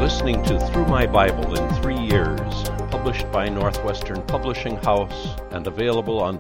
listening to Through My Bible in 3 Years, published by Northwestern Publishing House and available on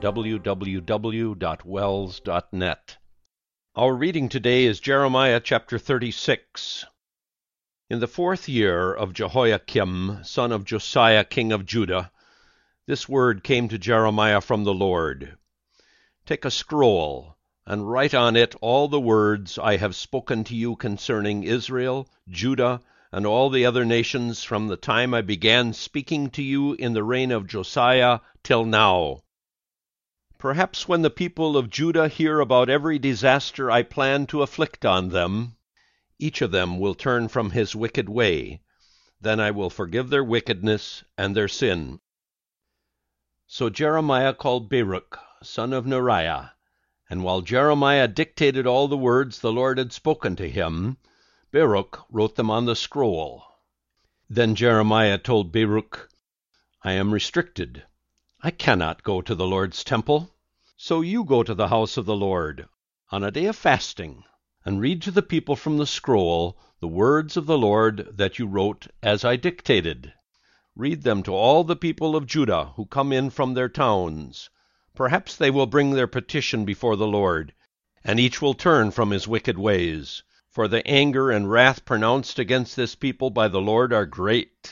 www.wells.net. Our reading today is Jeremiah chapter 36. In the 4th year of Jehoiakim, son of Josiah, king of Judah, this word came to Jeremiah from the Lord. Take a scroll, and write on it all the words I have spoken to you concerning Israel, Judah, and all the other nations from the time I began speaking to you in the reign of Josiah till now. Perhaps when the people of Judah hear about every disaster I plan to afflict on them, each of them will turn from his wicked way. Then I will forgive their wickedness and their sin. So Jeremiah called Baruch, son of Neriah, and while Jeremiah dictated all the words the Lord had spoken to him, Baruch wrote them on the scroll. Then Jeremiah told Baruch, I am restricted. I cannot go to the Lord's temple. So you go to the house of the Lord on a day of fasting, and read to the people from the scroll the words of the Lord that you wrote as I dictated. Read them to all the people of Judah who come in from their towns. Perhaps they will bring their petition before the Lord, and each will turn from his wicked ways. For the anger and wrath pronounced against this people by the Lord are great.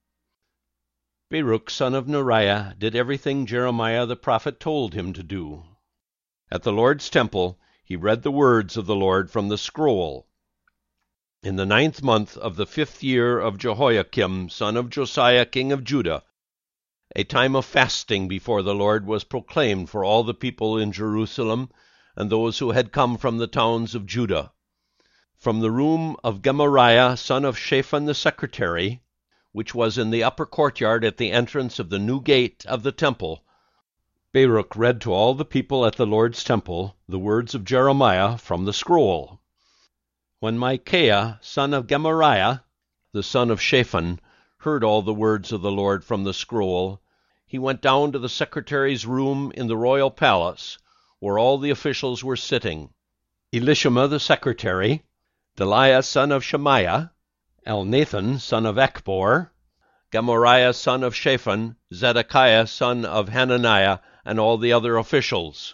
Baruch, son of Neriah, did everything Jeremiah the prophet told him to do. At the Lord's temple he read the words of the Lord from the scroll. In the 9th month of the 5th year of Jehoiakim, son of Josiah, king of Judah, a time of fasting before the Lord was proclaimed for all the people in Jerusalem and those who had come from the towns of Judah. From the room of Gemariah, son of Shaphan the secretary, which was in the upper courtyard at the entrance of the new gate of the temple, Baruch read to all the people at the Lord's temple the words of Jeremiah from the scroll. When Micaiah, son of Gemariah, the son of Shaphan, heard all the words of the Lord from the scroll, he went down to the secretary's room in the royal palace, where all the officials were sitting: Elishama the secretary, Delaiah son of Shemaiah, Elnathan son of Achbor, Gemariah son of Shaphan, Zedekiah son of Hananiah, and all the other officials.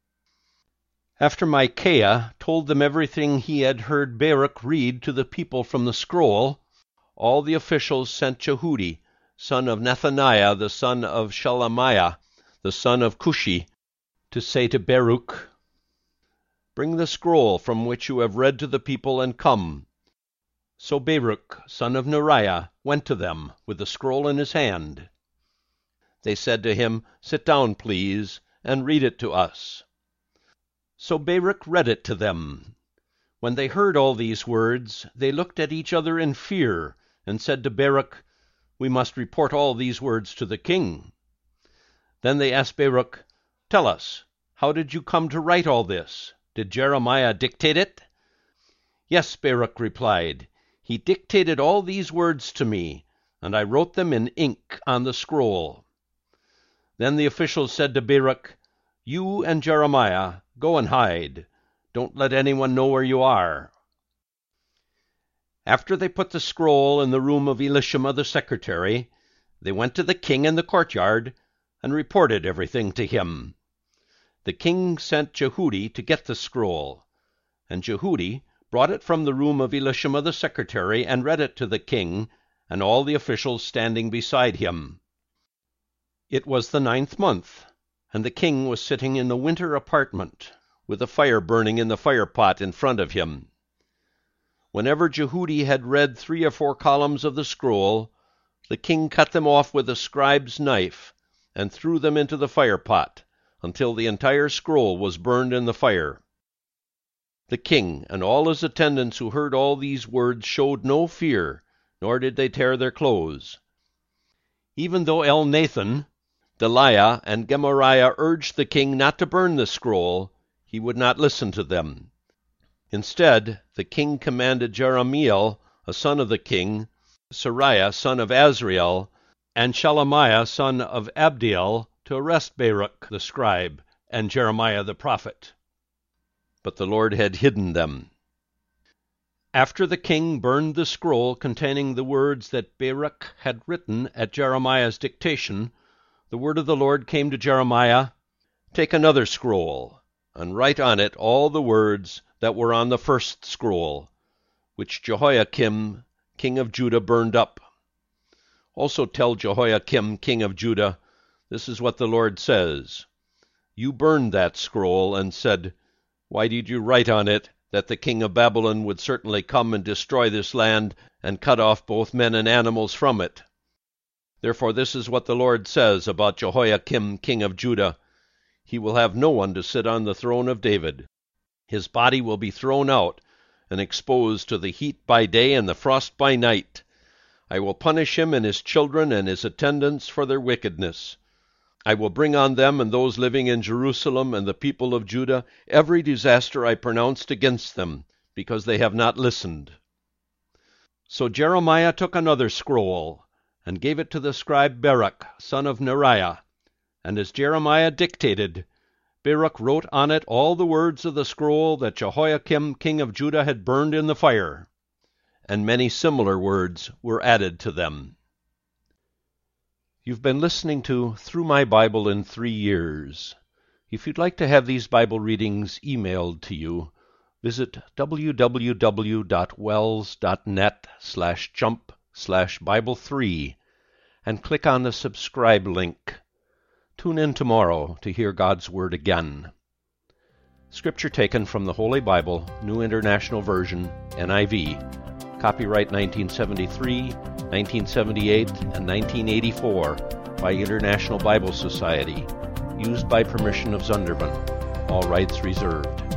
After Micaiah told them everything he had heard Baruch read to the people from the scroll, all the officials sent Jehudi, son of Nethaniah, the son of Shelemiah, the son of Cushi, to say to Baruch, Bring the scroll from which you have read to the people and come. So Baruch, son of Neriah, went to them with the scroll in his hand. They said to him, Sit down, please, and read it to us. So Baruch read it to them. When they heard all these words, they looked at each other in fear, and said to Baruch, We must report all these words to the king. Then they asked Baruch, Tell us, how did you come to write all this? Did Jeremiah dictate it? Yes, Baruch replied. He dictated all these words to me, and I wrote them in ink on the scroll. Then the officials said to Baruch, You and Jeremiah, go and hide. Don't let anyone know where you are. After they put the scroll in the room of Elishama the secretary, they went to the king in the courtyard and reported everything to him. The king sent Jehudi to get the scroll, and Jehudi brought it from the room of Elishama the secretary and read it to the king and all the officials standing beside him. It was the 9th month, and the king was sitting in the winter apartment, with a fire burning in the firepot in front of him. Whenever Jehudi had read 3 or 4 columns of the scroll, the king cut them off with a scribe's knife and threw them into the firepot, until the entire scroll was burned in the fire. The king and all his attendants who heard all these words showed no fear, nor did they tear their clothes. Even though Elnathan, Delaiah, and Gemariah urged the king not to burn the scroll, he would not listen to them. Instead, the king commanded Jerahmeel, a son of the king, Seraiah, son of Azriel, and Shelemiah, son of Abdiel, to arrest Baruch the scribe and Jeremiah the prophet. But the Lord had hidden them. After the king burned the scroll containing the words that Baruch had written at Jeremiah's dictation, the word of the Lord came to Jeremiah, "Take another scroll, and write on it all the words that were on the first scroll, which Jehoiakim king of Judah burned up. Also tell Jehoiakim king of Judah, this is what the Lord says. You burned that scroll, and said, Why did you write on it that the king of Babylon would certainly come and destroy this land, and cut off both men and animals from it? Therefore this is what the Lord says about Jehoiakim king of Judah. He will have no one to sit on the throne of David. His body will be thrown out, and exposed to the heat by day and the frost by night. I will punish him and his children and his attendants for their wickedness. I will bring on them and those living in Jerusalem and the people of Judah every disaster I pronounced against them, because they have not listened." So Jeremiah took another scroll, and gave it to the scribe Baruch, son of Neriah. And as Jeremiah dictated, Baruch wrote on it all the words of the scroll that Jehoiakim king of Judah had burned in the fire, and many similar words were added to them. You've been listening to Through My Bible in 3 Years. If you'd like to have these Bible readings emailed to you, visit www.wells.net/jump/Bible3 and click on the subscribe link. Tune in tomorrow to hear God's Word again. Scripture taken from the Holy Bible, New International Version, NIV. Copyright 1973, 1978, and 1984 by International Bible Society. Used by permission of Zunderman. All rights reserved.